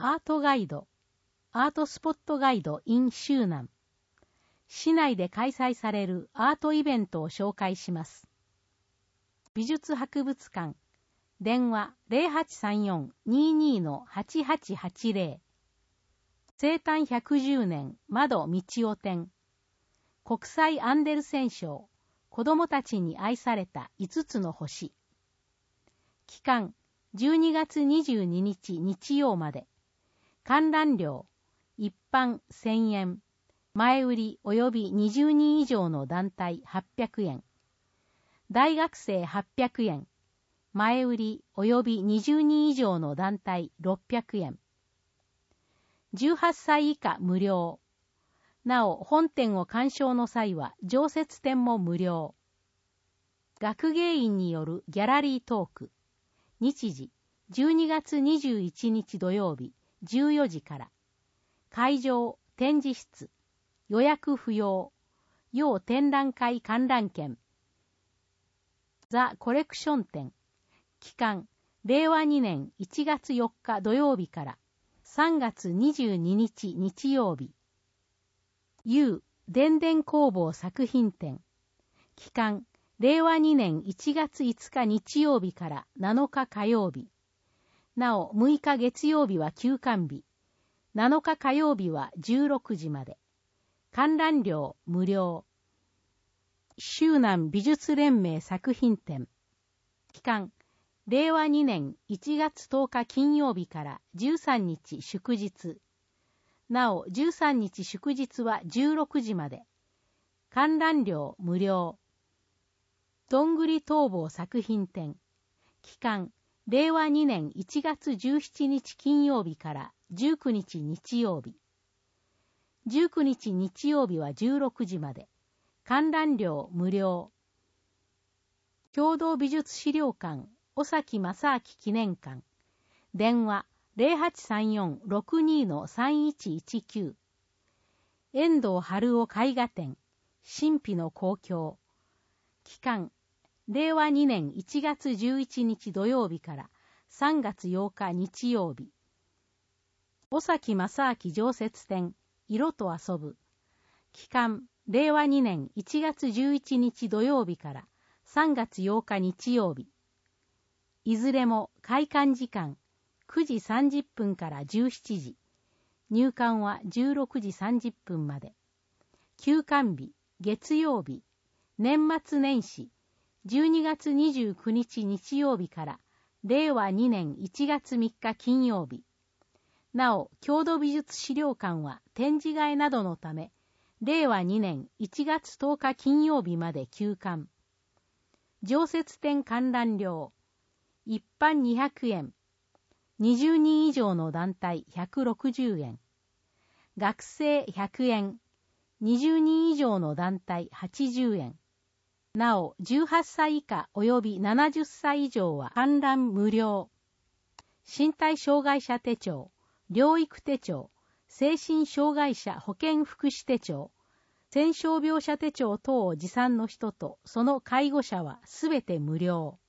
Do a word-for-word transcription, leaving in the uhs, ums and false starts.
アートガイド、アートスポットガイド in 周南。市内で開催されるアートイベントを紹介します。美術博物館、電話 ゼロはちさんよん にーにー はちはちはちゼロ。生誕ひゃくじゅうねん窓道夫展。国際アンデルセン賞、子どもたちに愛されたいつつの星。期間、じゅうにがつにじゅうににち日曜まで。観覧料、一般せんえん。前売り及びにじゅうにん以上の団体はっぴゃくえん。大学生はっぴゃくえん。前売り及びにじゅうにん以上の団体ろっぴゃくえん。じゅうはっさい以下無料。なお、本展を鑑賞の際は常設展も無料。学芸員によるギャラリートーク。日時、じゅうにがつにじゅういちにち土曜日、じゅうよじから。会場、展示室。予約不要。要展覧会観覧券。ザ・コレクション展。期間、れいわにねんいちがつよっか土曜日からさんがつにじゅうににち日曜日。U 電電工房作品展。期間、れいわにねんいちがついつか日曜日からなのか火曜日。なお、むいか月曜日は休館日。なのか火曜日はじゅうろくじまで。観覧料無料。周南美術連盟作品展。期間、れいわにねんいちがつとおか金曜日からじゅうさんにち祝日。なお、じゅうさんにち祝日はじゅうろくじまで。観覧料無料。どんぐり逃亡作品展。期間、れいわにねんいちがつじゅうしちにち金曜日からじゅうくにち日曜日。じゅうくにち日曜日はじゅうろくじまで。観覧料無料。共同美術資料館、尾崎正明記念館。電話、ゼロはちさんよん ろくにー さんいちいちきゅう。遠藤春夫絵画展、神秘の公共。期間、れいわにねんいちがつじゅういちにち土曜日からさんがつようか日曜日。尾崎正明常設展、色と遊ぶ。期間、れいわにねんいちがつじゅういちにち土曜日からさんがつようか日曜日。いずれも開館時間くじさんじゅっぷんからじゅうしちじ。入館はじゅうろくじさんじゅっぷんまで。休館日、月曜日、年末年始、じゅうにがつにじゅうくにち日曜日かられいわにねんいちがつみっか金曜日。なお、郷土美術資料館は展示会などのため、れいわにねんいちがつとおか金曜日まで休館。常設展観覧料。一般にひゃくえん。にじゅうにん以上の団体ひゃくろくじゅうえん。学生ひゃくえん。にじゅうにん以上の団体はちじゅうえん。なお、じゅうはっさい以下及びななじゅっさい以上は観覧無料。身体障害者手帳、療育手帳、精神障害者保健福祉手帳、戦傷病者手帳等を持参の人とその介護者はすべて無料。